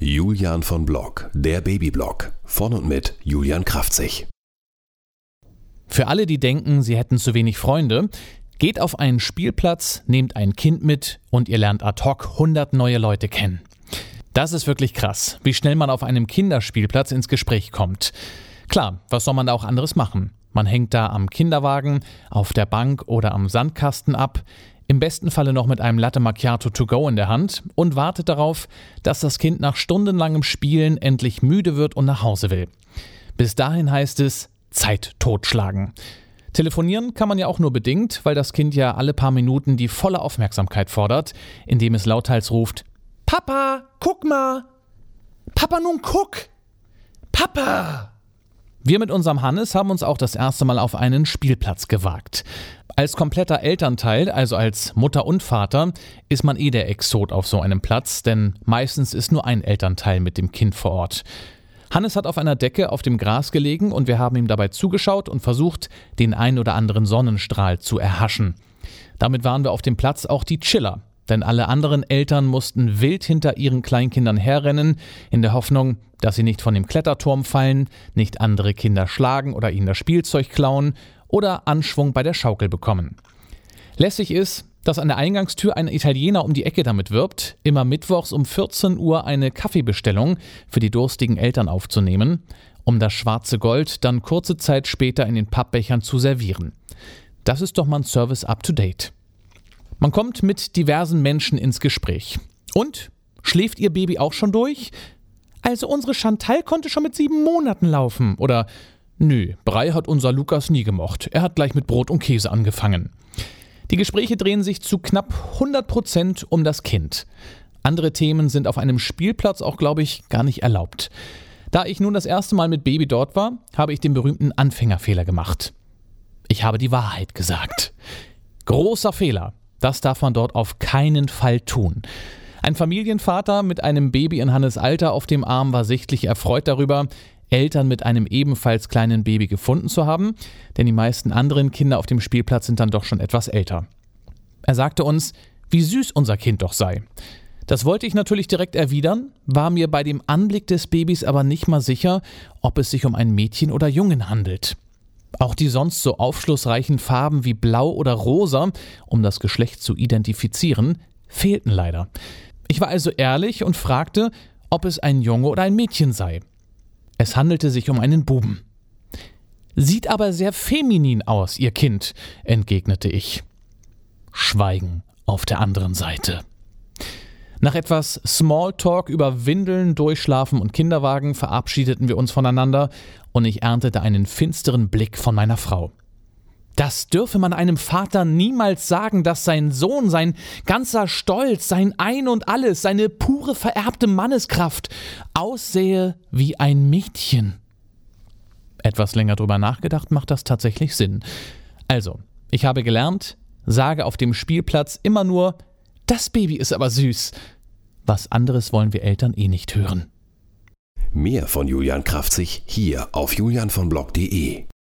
Julian von Block, der Babyblog. Von und mit Julian Kraftzig. Für alle, die denken, sie hätten zu wenig Freunde, geht auf einen Spielplatz, nehmt ein Kind mit und ihr lernt ad hoc 100 neue Leute kennen. Das ist wirklich krass, wie schnell man auf einem Kinderspielplatz ins Gespräch kommt. Klar, was soll man da auch anderes machen? Man hängt da am Kinderwagen, auf der Bank oder am Sandkasten ab, im besten Falle noch mit einem Latte Macchiato to go in der Hand und wartet darauf, dass das Kind nach stundenlangem Spielen endlich müde wird und nach Hause will. Bis dahin heißt es Zeit totschlagen. Telefonieren kann man ja auch nur bedingt, weil das Kind ja alle paar Minuten die volle Aufmerksamkeit fordert, indem es lauthals ruft: Papa, guck mal! Papa, nun guck! Papa! Wir mit unserem Hannes haben uns auch das erste Mal auf einen Spielplatz gewagt. Als kompletter Elternteil, also als Mutter und Vater, ist man der Exot auf so einem Platz, denn meistens ist nur ein Elternteil mit dem Kind vor Ort. Hannes hat auf einer Decke auf dem Gras gelegen und wir haben ihm dabei zugeschaut und versucht, den ein oder anderen Sonnenstrahl zu erhaschen. Damit waren wir auf dem Platz auch die Chiller, denn alle anderen Eltern mussten wild hinter ihren Kleinkindern herrennen, in der Hoffnung, dass sie nicht von dem Kletterturm fallen, nicht andere Kinder schlagen oder ihnen das Spielzeug klauen oder Anschwung bei der Schaukel bekommen. Lässig ist, dass an der Eingangstür ein Italiener um die Ecke damit wirbt, immer mittwochs um 14 Uhr eine Kaffeebestellung für die durstigen Eltern aufzunehmen, um das schwarze Gold dann kurze Zeit später in den Pappbechern zu servieren. Das ist doch mal ein Service up to date. Man kommt mit diversen Menschen ins Gespräch. Und? Schläft Ihr Baby auch schon durch? Also unsere Chantal konnte schon mit 7 Monaten laufen. Oder: Nö, Brei hat unser Lukas nie gemocht. Er hat gleich mit Brot und Käse angefangen. Die Gespräche drehen sich zu knapp 100% um das Kind. Andere Themen sind auf einem Spielplatz auch, glaube ich, gar nicht erlaubt. Da ich nun das erste Mal mit Baby dort war, habe ich den berühmten Anfängerfehler gemacht. Ich habe die Wahrheit gesagt. Großer Fehler. Das darf man dort auf keinen Fall tun. Ein Familienvater mit einem Baby in Hannes Alter auf dem Arm war sichtlich erfreut darüber, Eltern mit einem ebenfalls kleinen Baby gefunden zu haben, denn die meisten anderen Kinder auf dem Spielplatz sind dann doch schon etwas älter. Er sagte uns, wie süß unser Kind doch sei. Das wollte ich natürlich direkt erwidern, war mir bei dem Anblick des Babys aber nicht mal sicher, ob es sich um ein Mädchen oder Jungen handelt. Auch die sonst so aufschlussreichen Farben wie Blau oder Rosa, um das Geschlecht zu identifizieren, fehlten leider. Ich war also ehrlich und fragte, ob es ein Junge oder ein Mädchen sei. Es handelte sich um einen Buben. Sieht aber sehr feminin aus, Ihr Kind, entgegnete ich. Schweigen auf der anderen Seite. Nach etwas Smalltalk über Windeln, Durchschlafen und Kinderwagen verabschiedeten wir uns voneinander und ich erntete einen finsteren Blick von meiner Frau. Das dürfe man einem Vater niemals sagen, dass sein Sohn, sein ganzer Stolz, sein Ein und Alles, seine pure vererbte Manneskraft aussähe wie ein Mädchen. Etwas länger drüber nachgedacht, macht das tatsächlich Sinn. Also, ich habe gelernt, sage auf dem Spielplatz immer nur: Das Baby ist aber süß. Was anderes wollen wir Eltern nicht hören. Mehr von Julian Kraftzig hier auf julianvonblog.de.